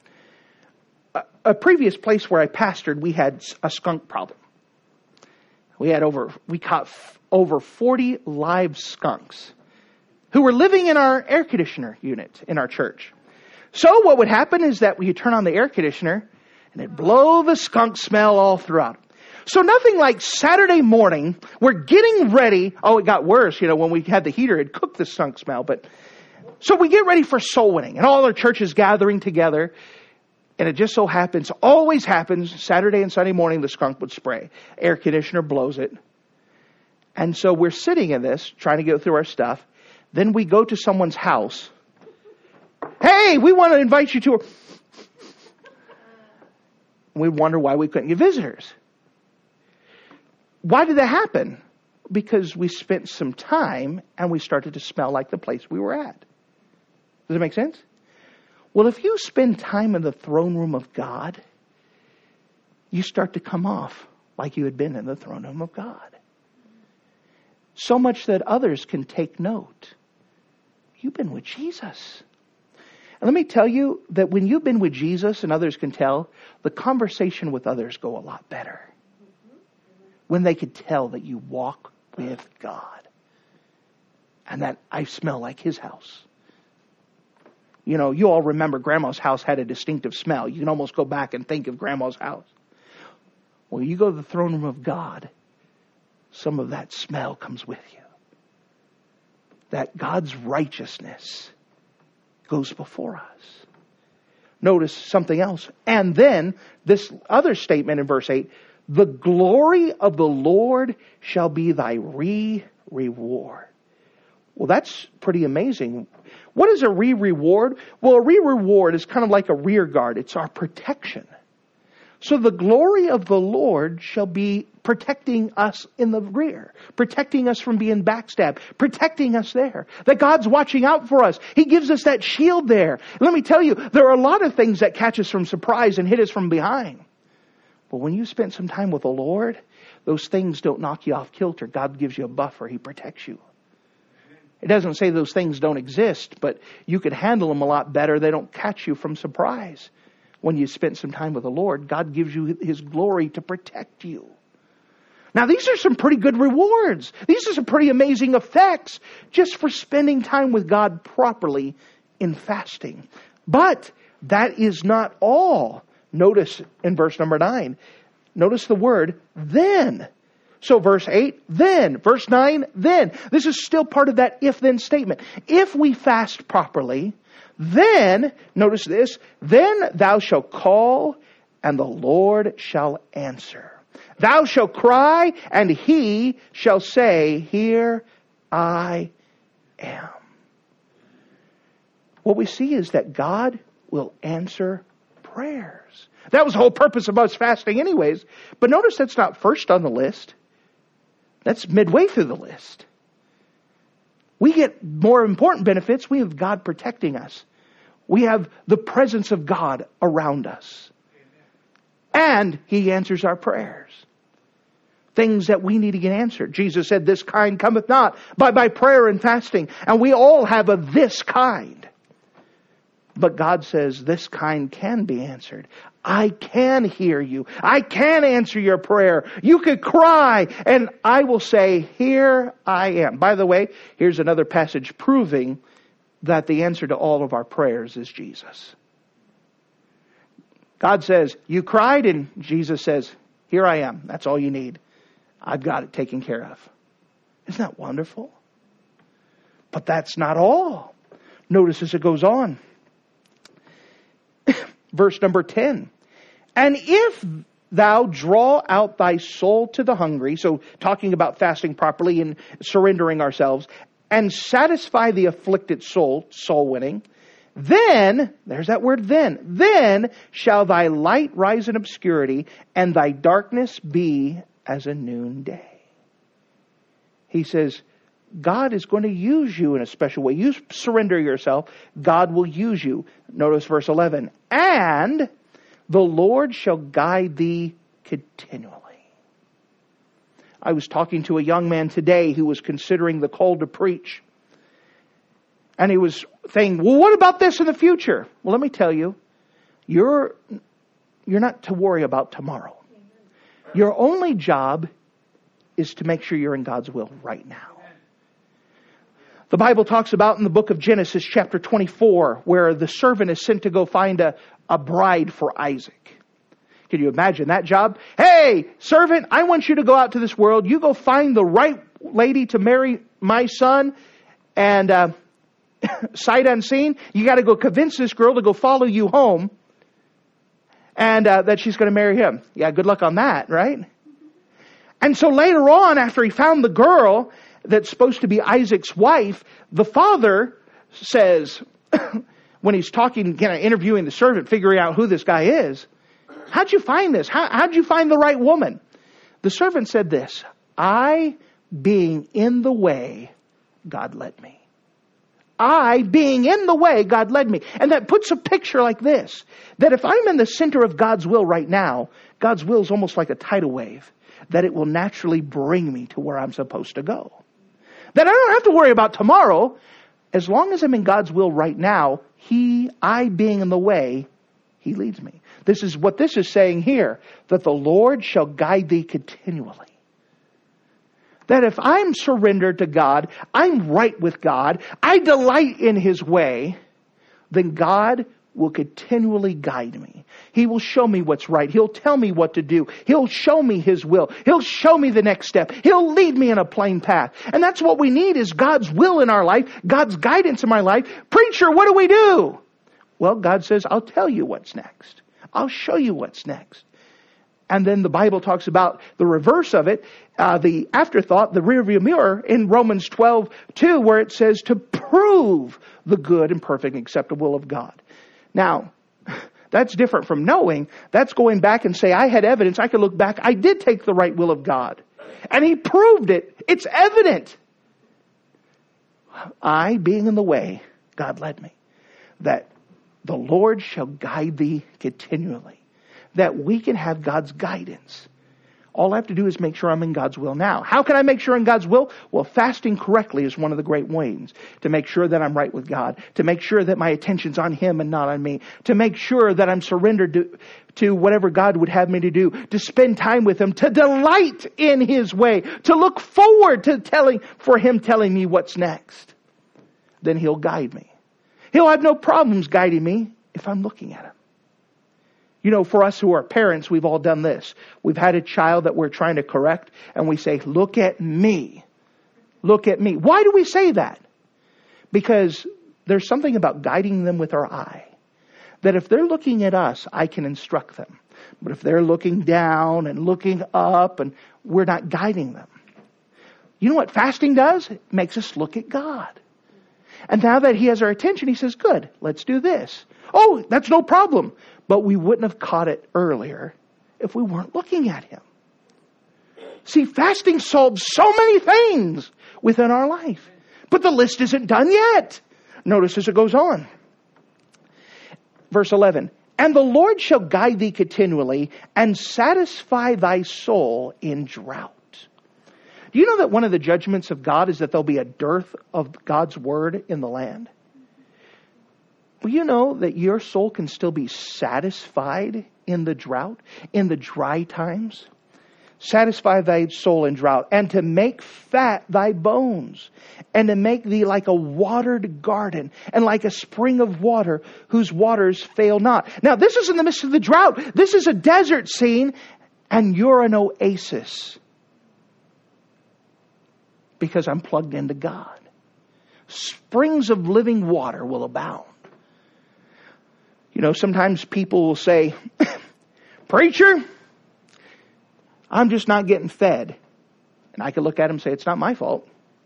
[SPEAKER 2] A previous place where I pastored, we had a skunk problem. We caught over 40 live skunks who were living in our air conditioner unit in our church. So what would happen is that we turn on the air conditioner and it'd blow the skunk smell all throughout. So nothing like Saturday morning, we're getting ready. Oh, it got worse, when we had the heater, it cooked the skunk smell. But so we get ready for soul winning and all our churches gathering together. And it just so happens, always happens, Saturday and Sunday morning, the skunk would spray. Air conditioner blows it. And so we're sitting in this, trying to get through our stuff. Then we go to someone's house. Hey, we want to invite you to a... We wonder why we couldn't get visitors. Why did that happen? Because we spent some time and we started to smell like the place we were at. Does it make sense? Well, if you spend time in the throne room of God, you start to come off like you had been in the throne room of God. So much that others can take note. You've been with Jesus. And let me tell you that when you've been with Jesus and others can tell, the conversation with others go a lot better. When they could tell that you walk with God. And that I smell like His house. You all remember Grandma's house had a distinctive smell. You can almost go back and think of Grandma's house. Well, you go to the throne room of God, some of that smell comes with you. That God's righteousness goes before us. Notice something else. And then this other statement in verse 8, the glory of the Lord shall be thy reward. Well, that's pretty amazing. What is a reward? Well, a reward is kind of like a rear guard. It's our protection. So the glory of the Lord shall be protecting us in the rear, protecting us from being backstabbed, protecting us there. That God's watching out for us. He gives us that shield there. Let me tell you, there are a lot of things that catch us from surprise and hit us from behind. But when you spend some time with the Lord, those things don't knock you off kilter. God gives you a buffer. He protects you. It doesn't say those things don't exist, but you could handle them a lot better. They don't catch you from surprise. When you spend some time with the Lord, God gives you His glory to protect you. Now, these are some pretty good rewards. These are some pretty amazing effects just for spending time with God properly in fasting. But that is not all. Notice in verse number 9. Notice the word, then. So verse 8, then. Verse 9, then. This is still part of that if-then statement. If we fast properly, then, notice this, then thou shalt call, and the Lord shall answer. Thou shalt cry, and He shall say, here I am. What we see is that God will answer prayers. That was the whole purpose of us fasting anyways. But notice that's not first on the list. That's midway through the list. We get more important benefits. We have God protecting us. We have the presence of God around us. And He answers our prayers. Things that we need to get answered. Jesus said, this kind cometh not but by prayer and fasting. And we all have a this kind. But God says this kind can be answered. I can hear you. I can answer your prayer. You could cry and I will say, here I am. By the way, here's another passage proving that the answer to all of our prayers is Jesus. God says, you cried, and Jesus says, here I am. That's all you need. I've got it taken care of. Isn't that wonderful? But that's not all. Notice as it goes on. Verse number 10. And if thou draw out thy soul to the hungry, so talking about fasting properly and surrendering ourselves, and satisfy the afflicted soul winning, then, there's that word then shall thy light rise in obscurity, and thy darkness be as a noonday. He says, God is going to use you in a special way. You surrender yourself, God will use you. Notice verse 11. And the Lord shall guide thee continually. I was talking to a young man today who was considering the call to preach. And he was saying, well, what about this in the future? Well, let me tell you, you're not to worry about tomorrow. Your only job is to make sure you're in God's will right now. The Bible talks about in the book of Genesis chapter 24 where the servant is sent to go find a bride for Isaac. Can you imagine that job? Hey, servant, I want you to go out to this world. You go find the right lady to marry my son. And sight unseen, you got to go convince this girl to go follow you home. And that she's going to marry him. Yeah, good luck on that, right? And so later on, after he found the girl that's supposed to be Isaac's wife, the father says, when he's talking, interviewing the servant, figuring out who this guy is, how'd you find this? How'd you find the right woman? The servant said this, I, being in the way, God led me. I, being in the way, God led me. And that puts a picture like this, that if I'm in the center of God's will right now, God's will is almost like a tidal wave, that it will naturally bring me to where I'm supposed to go. That I don't have to worry about tomorrow. As long as I'm in God's will right now, I being in the way, He leads me. This is what this is saying here, that the Lord shall guide thee continually. That if I'm surrendered to God, I'm right with God, I delight in His way, then God will continually guide me. He will show me what's right. He'll tell me what to do. He'll show me His will. He'll show me the next step. He'll lead me in a plain path. And that's what we need, is God's will in our life, God's guidance in my life. Preacher, what do we do? Well, God says, I'll tell you what's next. I'll show you what's next. And then the Bible talks about the reverse of it, the afterthought, the rearview mirror in Romans 12:2, where it says to prove the good and perfect and acceptable will of God. Now, that's different from knowing. That's going back and say, I had evidence. I could look back. I did take the right will of God. And He proved it. It's evident. I, being in the way, God led me. That the Lord shall guide thee continually. That we can have God's guidance. All I have to do is make sure I'm in God's will now. How can I make sure I'm in God's will? Well, fasting correctly is one of the great ways to make sure that I'm right with God. To make sure that my attention's on Him and not on me. To make sure that I'm surrendered to whatever God would have me to do. To spend time with Him. To delight in His way. To look forward to Him telling me what's next. Then He'll guide me. He'll have no problems guiding me if I'm looking at Him. You know, for us who are parents, we've all done this. We've had a child that we're trying to correct, and we say, look at me. Look at me. Why do we say that? Because there's something about guiding them with our eye. That if they're looking at us, I can instruct them. But if they're looking down and looking up, and we're not guiding them. You know what fasting does? It makes us look at God. And now that He has our attention, He says, good, let's do this. Oh, that's no problem. But we wouldn't have caught it earlier if we weren't looking at Him. See, fasting solves so many things within our life. But the list isn't done yet. Notice as it goes on. Verse 11. And the Lord shall guide thee continually and satisfy thy soul in drought. Do you know that one of the judgments of God is that there'll be a dearth of God's word in the land? Well, you know that your soul can still be satisfied in the drought, in the dry times? Satisfy thy soul in drought, and to make fat thy bones, and to make thee like a watered garden, and like a spring of water, whose waters fail not. Now, this is in the midst of the drought. This is a desert scene, and you're an oasis. Because I'm plugged into God. Springs of living water will abound. You know, sometimes people will say, Preacher, I'm just not getting fed. And I can look at him and say, it's not my fault.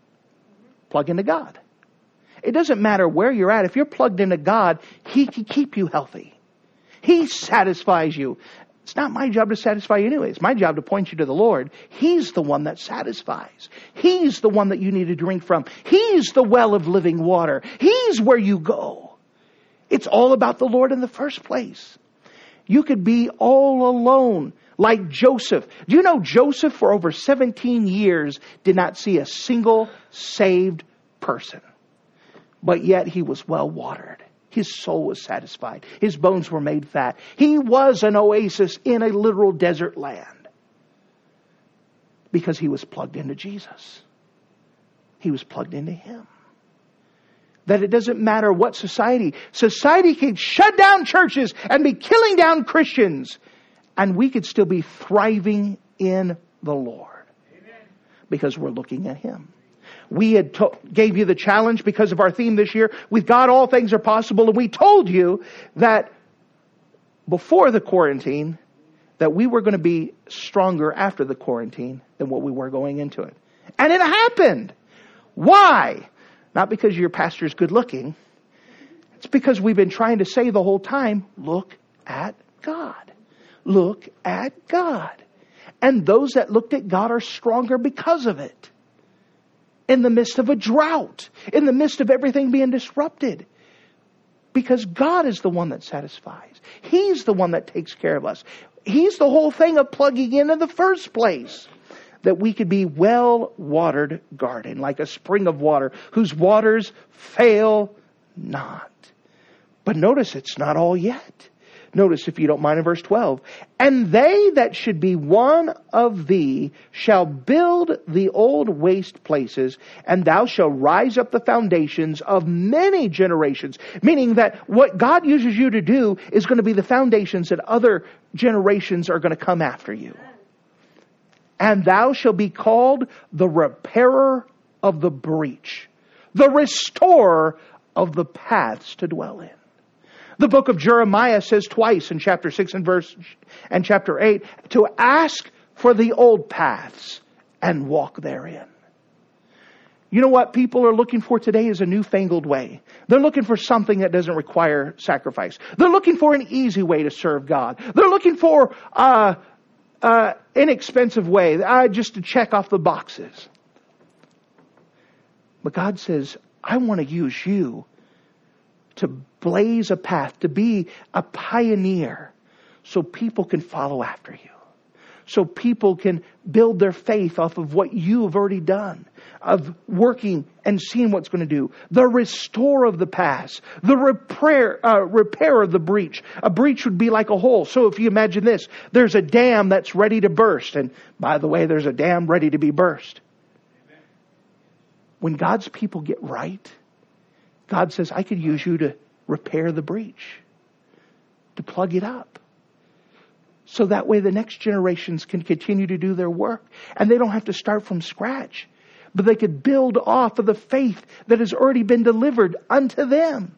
[SPEAKER 2] Plug into God. It doesn't matter where you're at. If you're plugged into God, He can keep you healthy. He satisfies you. It's not my job to satisfy you anyway. It's my job to point you to the Lord. He's the one that satisfies. He's the one that you need to drink from. He's the well of living water. He's where you go. It's all about the Lord in the first place. You could be all alone. Like Joseph. Do you know Joseph for over 17 years did not see a single saved person? But yet he was well watered. His soul was satisfied. His bones were made fat. He was an oasis in a literal desert land. Because he was plugged into Jesus. He was plugged into Him. That it doesn't matter what society can shut down churches and be killing down Christians. And we could still be thriving in the Lord. Amen. Because we're looking at Him. We had gave you the challenge because of our theme this year. With God, all things are possible. And we told you that before the quarantine, that we were going to be stronger after the quarantine than what we were going into it. And it happened. Why? Not because your pastor's good looking. It's because we've been trying to say the whole time, look at God. Look at God. And those that looked at God are stronger because of it. In the midst of a drought. In the midst of everything being disrupted. Because God is the one that satisfies. He's the one that takes care of us. He's the whole thing of plugging in the first place. That we could be well-watered garden. Like a spring of water. Whose waters fail not. But notice it's not all yet. Notice, if you don't mind, in verse 12. And they that should be one of thee shall build the old waste places, and thou shalt rise up the foundations of many generations. Meaning that what God uses you to do is going to be the foundations that other generations are going to come after you. And thou shalt be called the repairer of the breach, the restorer of the paths to dwell in. The book of Jeremiah says twice in chapter 6 and chapter 8 to ask for the old paths and walk therein. You know what people are looking for today is a newfangled way. They're looking for something that doesn't require sacrifice. They're looking for an easy way to serve God. They're looking for inexpensive way, just to check off the boxes. But God says, I want to use you to blaze a path, to be a pioneer so people can follow after you. So people can build their faith off of what you have already done, of working and seeing what's going to do. The restore of the past, the repair of the breach. A breach would be like a hole. So if you imagine this, there's a dam that's ready to burst. And by the way, there's a dam ready to be burst. When God's people get right, God says, I could use you to repair the breach, to plug it up. So that way the next generations can continue to do their work. And they don't have to start from scratch. But they could build off of the faith that has already been delivered unto them.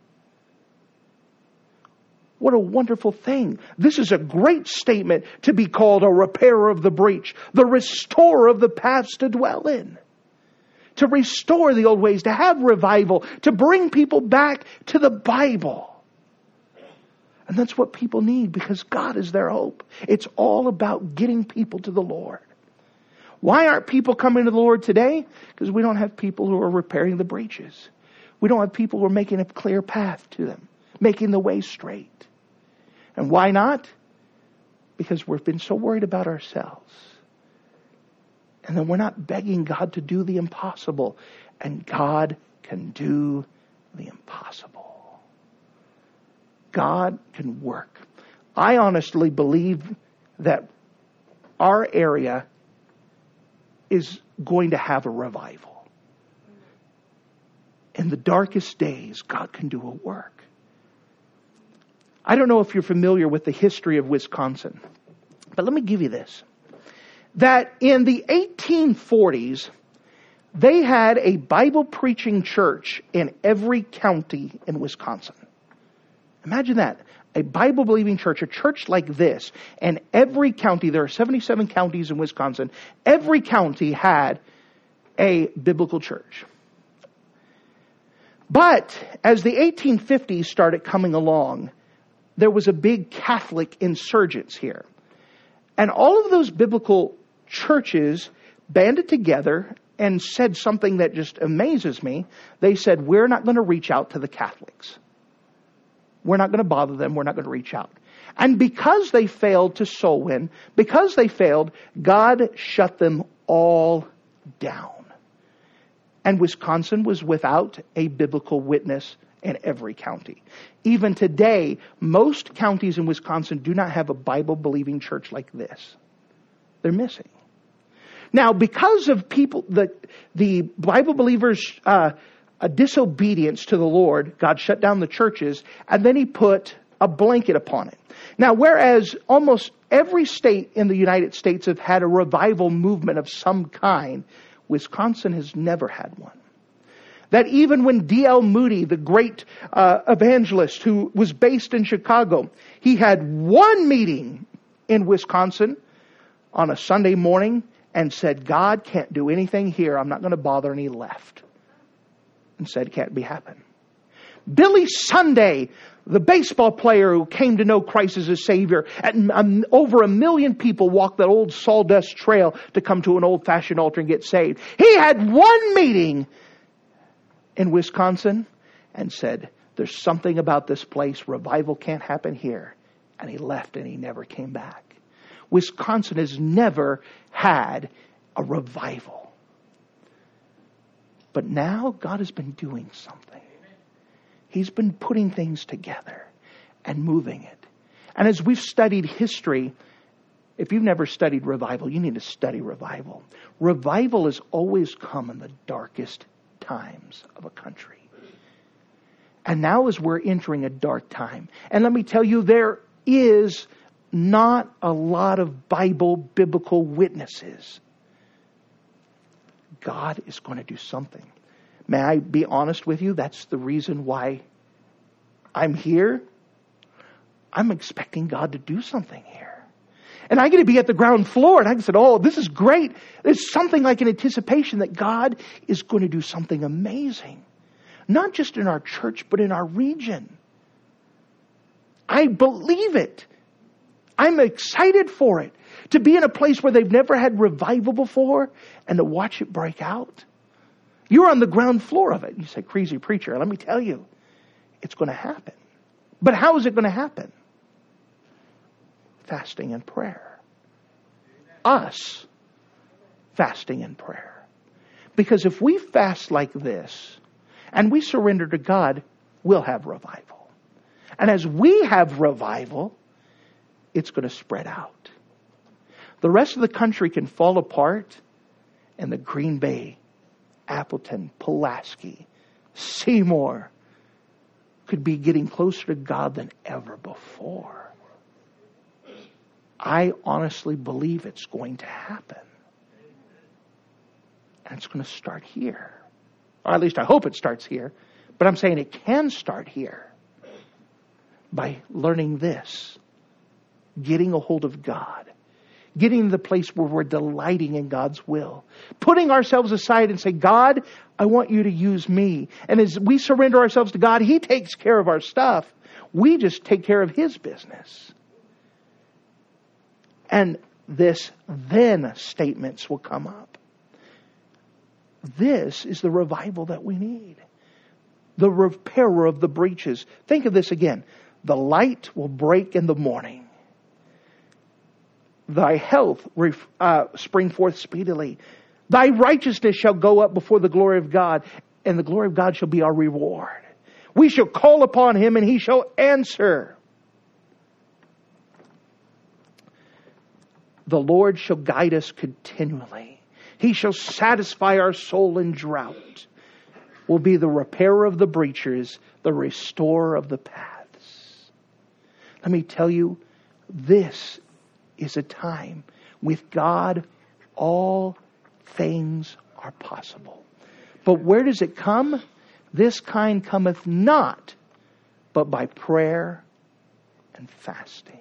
[SPEAKER 2] What a wonderful thing. This is a great statement to be called a repairer of the breach. The restorer of the paths to dwell in. To restore the old ways, to have revival, to bring people back to the Bible. And that's what people need because God is their hope. It's all about getting people to the Lord. Why aren't people coming to the Lord today? Because we don't have people who are repairing the breaches. We don't have people who are making a clear path to them, making the way straight. And why not? Because we've been so worried about ourselves. And then we're not begging God to do the impossible. And God can do the impossible. God can work. I honestly believe that our area is going to have a revival. In the darkest days, God can do a work. I don't know if you're familiar with the history of Wisconsin, but let me give you this. That in the 1840s, they had a Bible preaching church in every county in Wisconsin. Imagine that. A Bible believing church, a church like this, and every county, there are 77 counties in Wisconsin, every county had a biblical church. But as the 1850s started coming along, there was a big Catholic insurgence here. And all of those biblical churches banded together and said something that just amazes me. They said, we're not going to reach out to the Catholics. We're not going to bother them. We're not going to reach out. And because they failed to soul win, because they failed, God shut them all down. And Wisconsin was without a biblical witness in every county. Even today, most counties in Wisconsin do not have a Bible-believing church like this. They're missing. Now, because of the Bible believers' disobedience to the Lord, God shut down the churches, and then He put a blanket upon it. Now, whereas almost every state in the United States have had a revival movement of some kind, Wisconsin has never had one. That even when D.L. Moody, the great evangelist who was based in Chicago, he had one meeting in Wisconsin on a Sunday morning and said, God can't do anything here. I'm not going to bother. And he left and said, can't be happen. Billy Sunday, the baseball player who came to know Christ as his Savior, and over 1 million people walked that old sawdust trail to come to an old-fashioned altar and get saved. He had one meeting in Wisconsin and said, there's something about this place. Revival can't happen here. And he left and he never came back. Wisconsin has never had a revival. But now God has been doing something. He's been putting things together and moving it. And as we've studied history, if you've never studied revival, you need to study revival. Revival has always come in the darkest times of a country. And now as we're entering a dark time, and let me tell you, there is not a lot of biblical witnesses. God is going to do something. May I be honest with you? That's the reason why I'm here. I'm expecting God to do something here. And I get to be at the ground floor and I said, oh, this is great. There's something like an anticipation that God is going to do something amazing. Not just in our church, but in our region. I believe it. I'm excited for it. To be in a place where they've never had revival before and to watch it break out. You're on the ground floor of it. You say, crazy preacher, let me tell you, it's going to happen. But how is it going to happen? Fasting and prayer. Us fasting and prayer. Because if we fast like this and we surrender to God, we'll have revival. And as we have revival, it's going to spread out. The rest of the country can fall apart, and the Green Bay, Appleton, Pulaski, Seymour could be getting closer to God than ever before. I honestly believe it's going to happen. And it's going to start here. Or at least I hope it starts here. But I'm saying it can start here. By learning this. Getting a hold of God. Getting to the place where we're delighting in God's will. Putting ourselves aside and say, God, I want you to use me. And as we surrender ourselves to God, He takes care of our stuff. We just take care of His business. And this then statements will come up. This is the revival that we need. The repairer of the breaches. Think of this again. The light will break in the morning. Thy health spring forth speedily. Thy righteousness shall go up before the glory of God, and the glory of God shall be our reward. We shall call upon Him, and He shall answer. The Lord shall guide us continually. He shall satisfy our soul in drought. Will be the repairer of the breaches, the restorer of the paths. Let me tell you, this is a time with God all things are possible. But where does it come? This kind cometh not, but by prayer and fasting.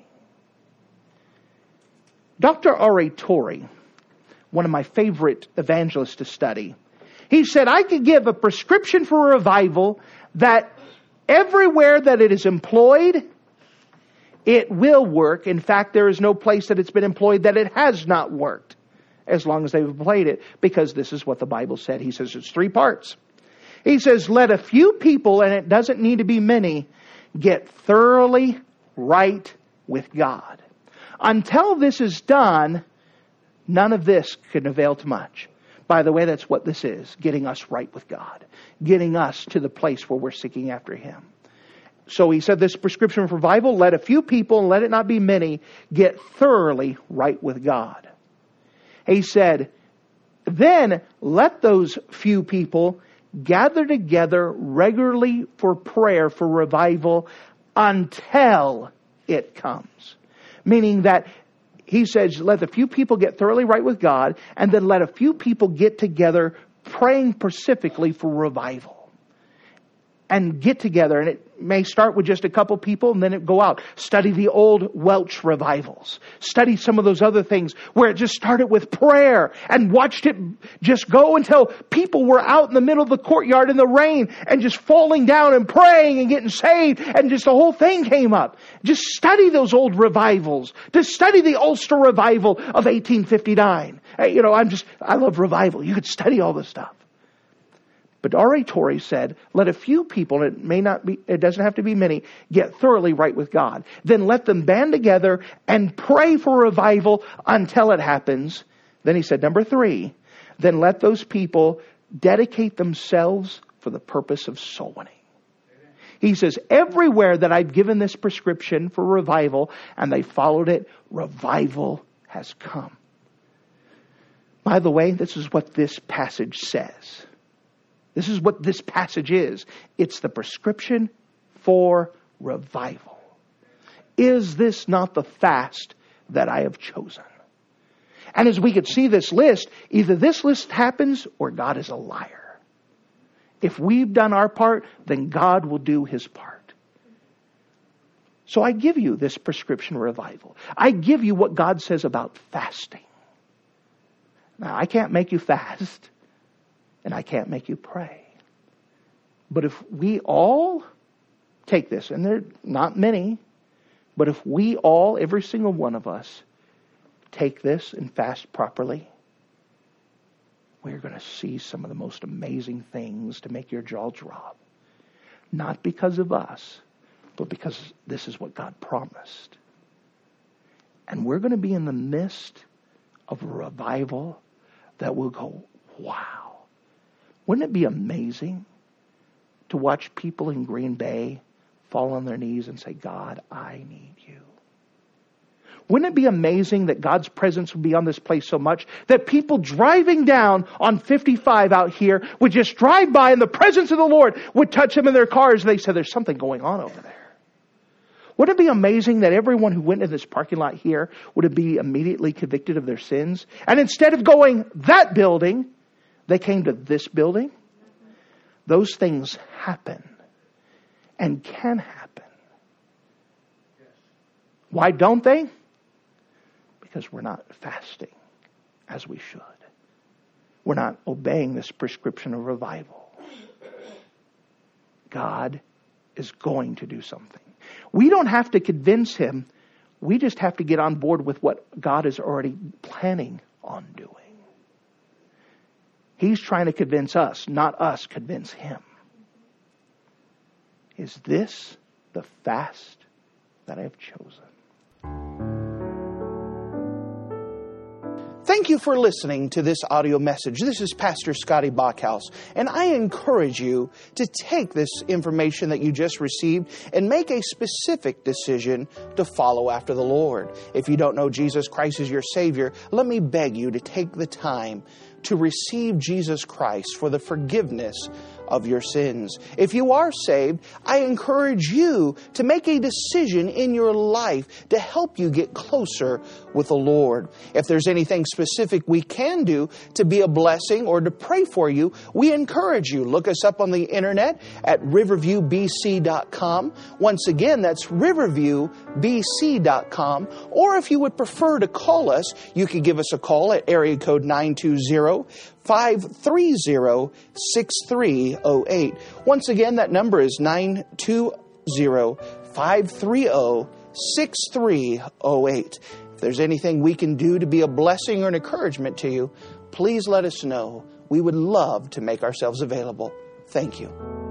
[SPEAKER 2] Dr. R.A. Torrey, one of my favorite evangelists to study, he said, I could give a prescription for revival that everywhere that it is employed, it will work. In fact, there is no place that it's been employed that it has not worked, as long as they've employed it, because this is what the Bible said. He says it's 3 parts. He says, let a few people, and it doesn't need to be many, get thoroughly right with God. Until this is done, none of this can avail to much. By the way, that's what this is, getting us right with God, getting us to the place where we're seeking after Him. So he said this prescription for revival, let a few people, and let it not be many, get thoroughly right with God. He said, then let those few people gather together regularly for prayer for revival until it comes. Meaning that he says, let a few people get thoroughly right with God, and then let a few people get together praying specifically for revival. And get together, and it may start with just a couple people, and then it go out. Study the old Welsh revivals. Study some of those other things where it just started with prayer and watched it just go until people were out in the middle of the courtyard in the rain and just falling down and praying and getting saved, and just the whole thing came up. Just study those old revivals. Just study the Ulster revival of 1859. I love revival. You could study all this stuff. But R.A. Torrey said, let a few people, and it doesn't have to be many, get thoroughly right with God. Then let them band together and pray for revival until it happens. Then he said, number 3, then let those people dedicate themselves for the purpose of soul winning. He says, everywhere that I've given this prescription for revival and they followed it, revival has come. By the way, this is what this passage says. This is what this passage is. It's the prescription for revival. Is this not the fast that I have chosen? And as we could see this list, either this list happens or God is a liar. If we've done our part, then God will do His part. So I give you this prescription revival. I give you what God says about fasting. Now, I can't make you fast. And I can't make you pray. But if we all take this, and there are not many, but if we all, every single one of us, take this and fast properly, we're going to see some of the most amazing things to make your jaw drop. Not because of us, but because this is what God promised. And we're going to be in the midst of a revival that will go, wow. Wouldn't it be amazing to watch people in Green Bay fall on their knees and say, God, I need you? Wouldn't it be amazing that God's presence would be on this place so much that people driving down on 55 out here would just drive by and the presence of the Lord would touch them in their cars and they said, there's something going on over there. Wouldn't it be amazing that everyone who went into this parking lot here would be immediately convicted of their sins? And instead of going that building, they came to this building. Those things happen and can happen. Why don't they? Because we're not fasting as we should. We're not obeying this prescription of revival. God is going to do something. We don't have to convince Him We just have to get on board with what God is already planning on doing. He's trying to convince us, not us convince Him. Is this the fast that I have chosen?
[SPEAKER 1] Thank you for listening to this audio message. This is Pastor Scotty Bachhaus, and I encourage you to take this information that you just received and make a specific decision to follow after the Lord. If you don't know Jesus Christ as your Savior, let me beg you to take the time to receive Jesus Christ for the forgiveness of your sins. If you are saved, I encourage you to make a decision in your life to help you get closer with the Lord. If there's anything specific we can do to be a blessing or to pray for you, we encourage you. Look us up on the internet at riverviewbc.com. Once again, that's riverviewbc.com. Or if you would prefer to call us, you can give us a call at area code 920-530-6308. Once again, that number is 920-530-6308. If there's anything we can do to be a blessing or an encouragement to you, please let us know. We would love to make ourselves available. Thank you.